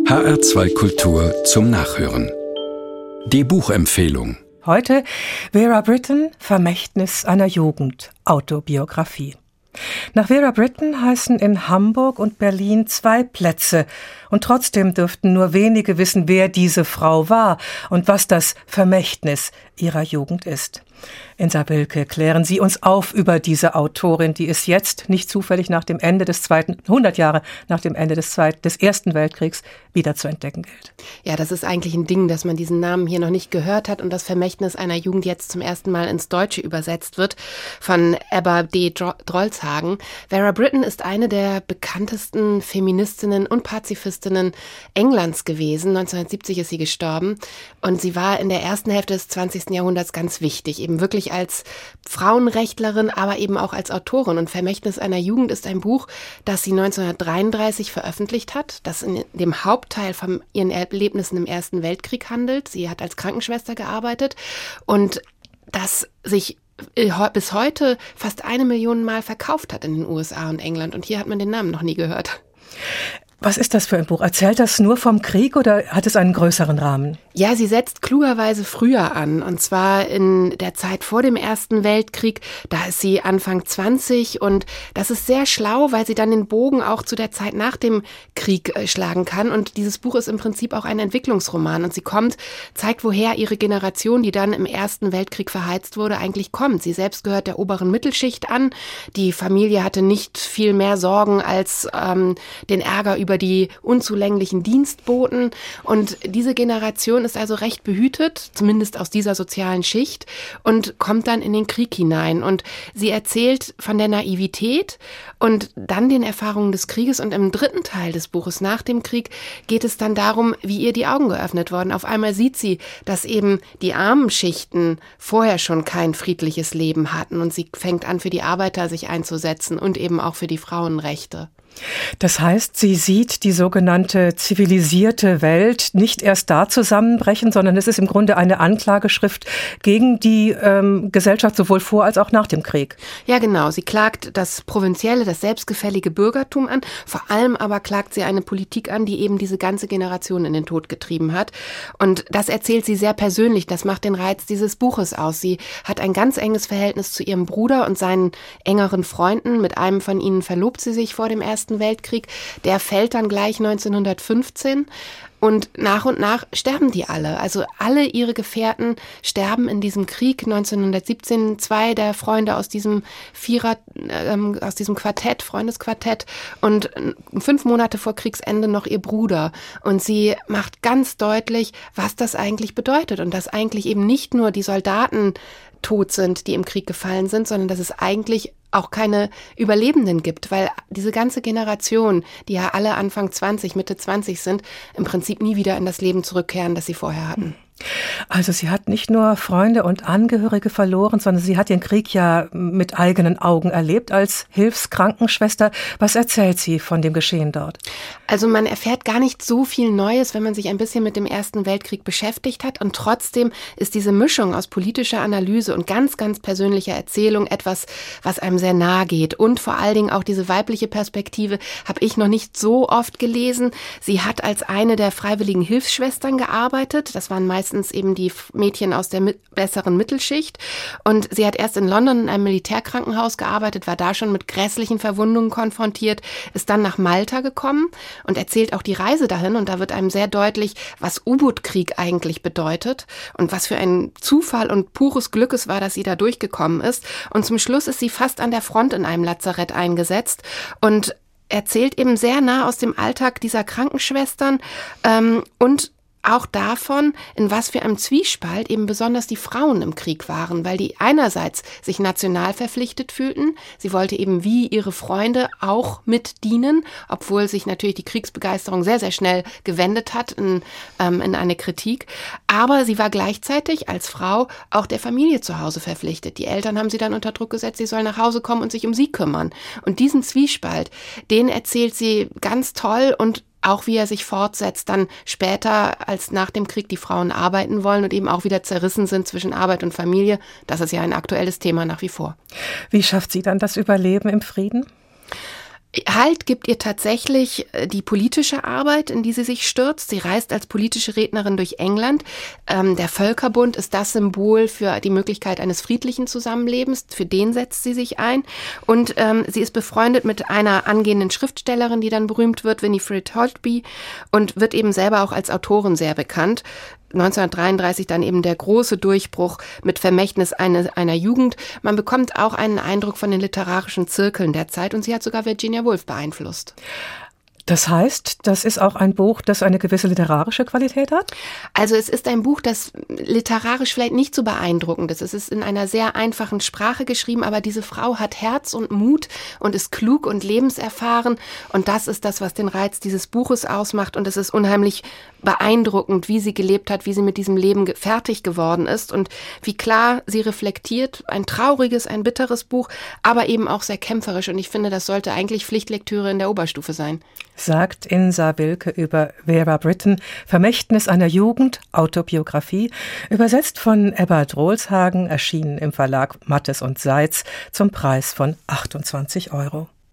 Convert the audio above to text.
HR2 Kultur zum Nachhören. Die Buchempfehlung. Heute Vera Brittain, Vermächtnis einer Jugend, Autobiografie. Nach Vera Brittain heißen in Hamburg und Berlin 2 Plätze. Und trotzdem dürften nur wenige wissen, wer diese Frau war und was das Vermächtnis ihrer Jugend ist. Insa Wilke, klären Sie uns auf über diese Autorin, die es jetzt nicht zufällig nach dem Ende des 100 Jahre nach dem Ende des Ersten Weltkriegs wieder zu entdecken gilt. Ja, das ist eigentlich ein Ding, dass man diesen Namen hier noch nicht gehört hat und das Vermächtnis einer Jugend jetzt zum ersten Mal ins Deutsche übersetzt wird von Ebba D. Drolshagen. Vera Brittain ist eine der bekanntesten Feministinnen und Pazifistinnen Englands gewesen. 1970 ist sie gestorben und sie war in der ersten Hälfte des 20. Jahrhunderts ganz wichtig, eben wirklich als Frauenrechtlerin, aber eben auch als Autorin. Und Vermächtnis einer Jugend ist ein Buch, das sie 1933 veröffentlicht hat, das in dem Hauptteil von ihren Erlebnissen im Ersten Weltkrieg handelt. Sie hat als Krankenschwester gearbeitet und das sich bis heute fast 1 Million Mal verkauft hat in den USA und England. Und hier hat man den Namen noch nie gehört. Was ist das für ein Buch? Erzählt das nur vom Krieg oder hat es einen größeren Rahmen? Ja, sie setzt klugerweise früher an, und zwar in der Zeit vor dem Ersten Weltkrieg. Da ist sie Anfang 20 und das ist sehr schlau, weil sie dann den Bogen auch zu der Zeit nach dem Krieg schlagen kann. Und dieses Buch ist im Prinzip auch ein Entwicklungsroman und sie zeigt, woher ihre Generation, die dann im Ersten Weltkrieg verheizt wurde, eigentlich kommt. Sie selbst gehört der oberen Mittelschicht an. Die Familie hatte nicht viel mehr Sorgen als den Ärger über die unzulänglichen Dienstboten. Und diese Generation ist also recht behütet, zumindest aus dieser sozialen Schicht, und kommt dann in den Krieg hinein. Und sie erzählt von der Naivität und dann den Erfahrungen des Krieges. Und im 3. Teil des Buches nach dem Krieg geht es dann darum, wie ihr die Augen geöffnet wurden. Auf einmal sieht sie, dass eben die armen Schichten vorher schon kein friedliches Leben hatten. Und sie fängt an, für die Arbeiter sich einzusetzen und eben auch für die Frauenrechte. Das heißt, sie sieht die sogenannte zivilisierte Welt nicht erst da zusammenbrechen, sondern es ist im Grunde eine Anklageschrift gegen die Gesellschaft sowohl vor als auch nach dem Krieg. Ja, genau. Sie klagt das provinzielle, das selbstgefällige Bürgertum an. Vor allem aber klagt sie eine Politik an, die eben diese ganze Generation in den Tod getrieben hat. Und das erzählt sie sehr persönlich. Das macht den Reiz dieses Buches aus. Sie hat ein ganz enges Verhältnis zu ihrem Bruder und seinen engeren Freunden. Mit einem von ihnen verlobt sie sich vor dem Ersten Weltkrieg. Der fällt dann gleich 1915 und nach sterben die alle. Also alle ihre Gefährten sterben in diesem Krieg. 1917 2 der Freunde aus diesem Freundesquartett und 5 Monate vor Kriegsende noch ihr Bruder. Und sie macht ganz deutlich, was das eigentlich bedeutet und dass eigentlich eben nicht nur die Soldaten tot sind, die im Krieg gefallen sind, sondern dass es eigentlich auch keine Überlebenden gibt, weil diese ganze Generation, die ja alle Anfang 20, Mitte 20 sind, im Prinzip nie wieder in das Leben zurückkehren, das sie vorher hatten. Also sie hat nicht nur Freunde und Angehörige verloren, sondern sie hat den Krieg ja mit eigenen Augen erlebt als Hilfskrankenschwester. Was erzählt sie von dem Geschehen dort? Also man erfährt gar nicht so viel Neues, wenn man sich ein bisschen mit dem Ersten Weltkrieg beschäftigt hat. Und trotzdem ist diese Mischung aus politischer Analyse und ganz, ganz persönlicher Erzählung etwas, was einem sehr nahe geht. Und vor allen Dingen auch diese weibliche Perspektive habe ich noch nicht so oft gelesen. Sie hat als eine der freiwilligen Hilfsschwestern gearbeitet. Das waren meistens eben die Mädchen aus der besseren Mittelschicht. Und sie hat erst in London in einem Militärkrankenhaus gearbeitet, war da schon mit grässlichen Verwundungen konfrontiert, ist dann nach Malta gekommen und erzählt auch die Reise dahin. Und da wird einem sehr deutlich, was U-Boot-Krieg eigentlich bedeutet und was für ein Zufall und pures Glück es war, dass sie da durchgekommen ist. Und zum Schluss ist sie fast an der Front in einem Lazarett eingesetzt und erzählt eben sehr nah aus dem Alltag dieser Krankenschwestern und auch davon, in was für einem Zwiespalt eben besonders die Frauen im Krieg waren, weil die einerseits sich national verpflichtet fühlten, sie wollte eben wie ihre Freunde auch mitdienen, obwohl sich natürlich die Kriegsbegeisterung sehr, sehr schnell gewendet hat in eine Kritik, aber sie war gleichzeitig als Frau auch der Familie zu Hause verpflichtet. Die Eltern haben sie dann unter Druck gesetzt, sie soll nach Hause kommen und sich um sie kümmern. Und diesen Zwiespalt, den erzählt sie ganz toll und auch wie er sich fortsetzt, dann später, als nach dem Krieg die Frauen arbeiten wollen und eben auch wieder zerrissen sind zwischen Arbeit und Familie. Das ist ja ein aktuelles Thema nach wie vor. Wie schafft sie dann das Überleben im Frieden? Halt gibt ihr tatsächlich die politische Arbeit, in die sie sich stürzt. Sie reist als politische Rednerin durch England. Der Völkerbund ist das Symbol für die Möglichkeit eines friedlichen Zusammenlebens. Für den setzt sie sich ein. Und sie ist befreundet mit einer angehenden Schriftstellerin, die dann berühmt wird, Winifred Holtby, und wird eben selber auch als Autorin sehr bekannt. 1933 dann eben der große Durchbruch mit Vermächtnis einer Jugend. Man bekommt auch einen Eindruck von den literarischen Zirkeln der Zeit und sie hat sogar Virginia Woolf beeinflusst. Das heißt, das ist auch ein Buch, das eine gewisse literarische Qualität hat? Also es ist ein Buch, das literarisch vielleicht nicht so beeindruckend ist. Es ist in einer sehr einfachen Sprache geschrieben, aber diese Frau hat Herz und Mut und ist klug und lebenserfahren. Und das ist das, was den Reiz dieses Buches ausmacht. Und es ist unheimlich beeindruckend, wie sie gelebt hat, wie sie mit diesem Leben fertig geworden ist und wie klar sie reflektiert. Ein trauriges, ein bitteres Buch, aber eben auch sehr kämpferisch. Und ich finde, das sollte eigentlich Pflichtlektüre in der Oberstufe sein. Sagt Insa Wilke über Vera Brittain, Vermächtnis einer Jugend, Autobiografie, übersetzt von Ebba Drolshagen, erschienen im Verlag Mattes und Seitz zum Preis von 28 €.